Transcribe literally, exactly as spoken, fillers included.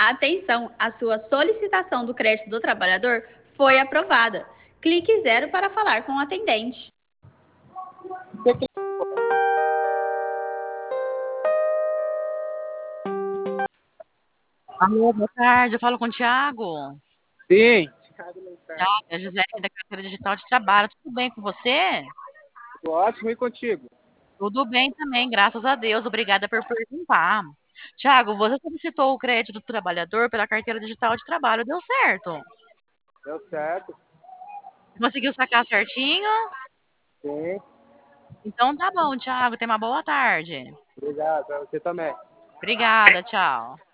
Atenção, a sua solicitação do crédito do trabalhador foi aprovada. Clique zero para falar com o atendente. Alô, boa tarde, eu falo com o Thiago. Sim, Thiago, é a Gisele aqui da Carteira Digital de Trabalho. Tudo bem com você? tudo ótimo e contigo. Tudo bem também, graças a Deus. Obrigada por perguntar. Thiago, você solicitou o crédito do trabalhador pela Carteira Digital de Trabalho, deu certo? Deu certo? Conseguiu sacar certinho? Sim, Então tá bom, Thiago, tenha uma boa tarde. obrigado. Pra você também. Obrigada, tchau.